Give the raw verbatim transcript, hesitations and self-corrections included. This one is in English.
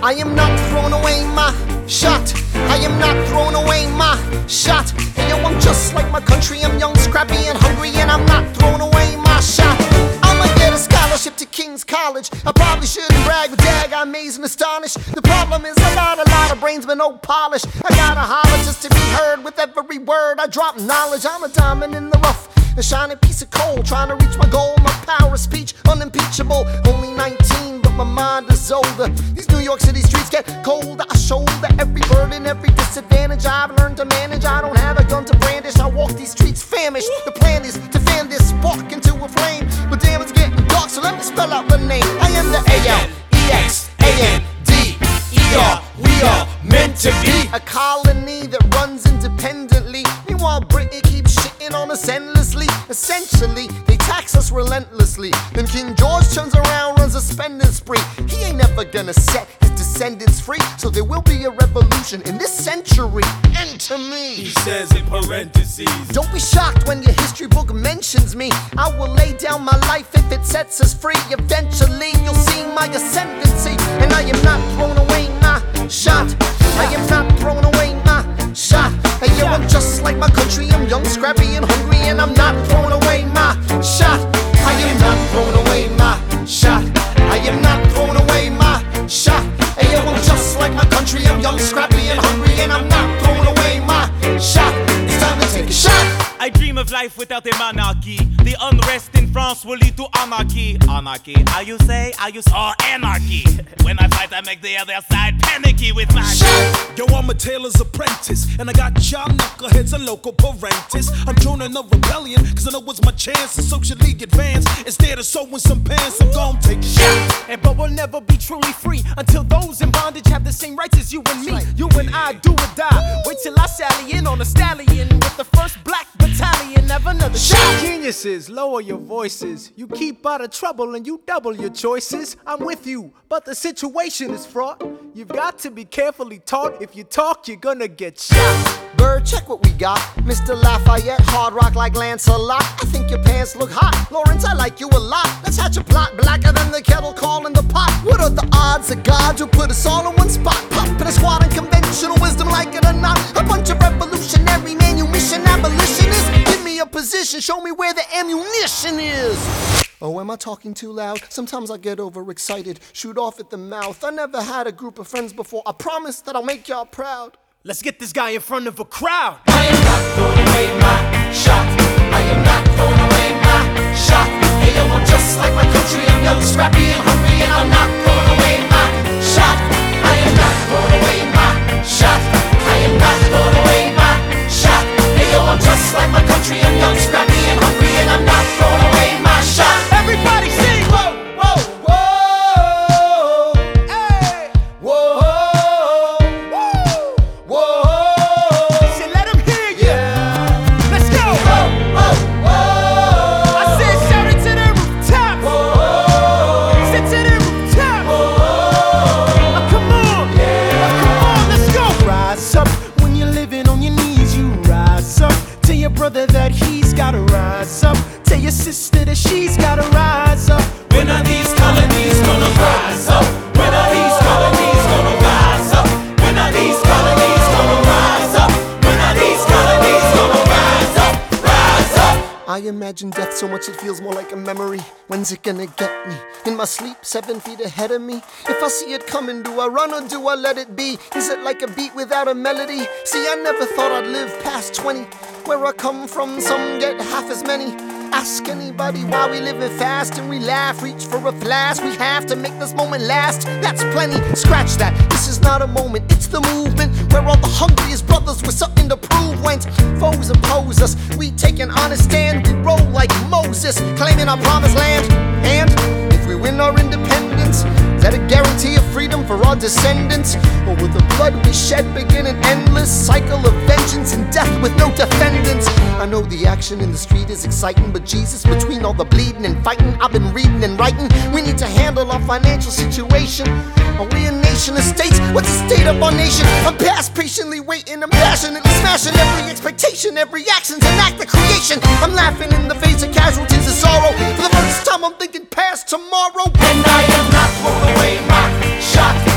I am not throwing away my shot. I am not throwing away my shot. Hey yo, I'm just like my country. I'm young, scrappy, and hungry, and I'm not throwing away my shot. I'ma get a scholarship to King's College. I probably shouldn't brag, but dag, I'm amazed and astonished. The problem is I got a lot of brains but no polish. I gotta holler just to be heard. With every word I drop knowledge. I'm a diamond in the rough, a shining piece of coal, trying to reach my goal. My power of speech unimpeachable. Only nineteen, but my mind is older. These New York City streets get colder. I shoulder every burden, every disadvantage I've learned to manage. I don't have a gun to brandish. I walk these streets famished. The plan is to fan this spark into a flame, but damn, it's getting dark, so let me spell out the name. I am the A L E X A N D E R. We are meant to be a colony that runs independently. Meanwhile, Britain keeps shitting on us endlessly. Essentially, they tax us relentlessly. Then King George turns around, runs a spending spree. He ain't never gonna set his descendants free, so there will be a revolution in this century. Enter me, he says in parentheses. Don't be shocked when your history book mentions me. I will lay down my life if it sets us free. Eventually, you'll see my ascendancy, and I am not throwing away my shot. I am not throwing away my shot. Hey yo, I'm just like my country. I'm young, scrappy, and hungry, and I'm not throwing away my shot. I am not throwing away my shot. I am not throwing away my shot. Hey yo, I'm just like my country. I'm young, scrappy, and hungry, and I'm not throwing away my shot. It's time to take a shot. I dream of life without a monarchy. The unrest in France will lead to anarchy. Anarchy, how you say? How you say? Oh, anarchy. When I fight, I make the other side panicky with my shot. Yo, I'm a tailor's apprentice, and I got y'all knuckleheads and local parentes. I'm joining a rebellion, cause I know it's my chance to socially advance. Instead of sewing some pants, I'm gon' take a shot. And but we'll never be truly free until those in bondage have the same rights as you and me. You and I do or die. Wait till I sally in on a stallion with the first black battalion. Have another shot. Geniuses, lower your voices. You keep out of trouble and you double your choices. I'm with you, but the situation is fraught. You've got to be carefully taught. If you talk, you're gonna get shot. Bird, check what we got. Mister Lafayette, hard rock like Lancelot. I think your pants look hot. Lawrence, I like you a lot. Let's hatch a plot blacker than the kettle calling the pot. What are the odds of God will put us all in one spot? Pop in a squad of conventional wisdom, like it or not. A bunch of revolutionary manumission abolitionists. Give me a position, show me where the ammunition is. Oh, am I talking too loud? Sometimes I get overexcited, shoot off at the mouth. I never had a group of friends before. I promise that I'll make y'all proud. Let's get this guy in front of a crowd. I am not throwing away my shot. I am not throwing away my shot. Hey yo, I'm just like my country. I'm young, scrappy, and hungry, and I'm not throwing away my shot. I am not throwing away my shot. I am not throwing away my shot. Hey yo, I'm just like my country. I'm young, scrappy, and hungry, and I'm not throwing away my shot. Everybody sing! Whoa, whoa, whoa, Hey! whoa, whoa, whoa. So let him hear you! Yeah. Let's go! Whoa, whoa, whoa. I said shout it to the rooftops! Whoa. Sit to the rooftops! Whoa. Oh, come on! Yeah. Oh, come on, let's go! Rise up when you're living on your knees, you rise up. Tell your brother that he's gotta rise up. Tell your sister that she's gotta rise up. When are these colonies gonna rise up? When are these colonies gonna rise up? When are these colonies gonna rise up? When are these colonies gonna rise up? Rise up! I imagine death so much it feels more like a memory. When's it gonna get me? In my sleep, seven feet ahead of me. If I see it coming, do I run or do I let it be? Is it like a beat without a melody? See, I never thought I'd live past twenty. Where I come from, some get half as many. Ask anybody why we living fast and we laugh. Reach for a flask, we have to make this moment last. That's plenty, scratch that. This is not a moment, it's the movement. Where all the hungriest brothers with something to prove. When foes oppose us, we take an honest stand. We roll like Moses, claiming our promised land. And if we win our independence, is that a guarantee of freedom for our descendants? Or will the blood we shed begin an endless cycle of vengeance and death with no defendants? I know the action in the street is exciting, but Jesus, between all the bleeding and fighting I've been reading and writing, we need to handle our financial situation. Are we a nation of states? What's the state of our nation? I'm past patiently waiting, I'm passionately smashing every expectation, every action's an act of creation. I'm laughing in the face of casualties of sorrow. For the first time I'm thinking past tomorrow. And I am not throwing away my shot.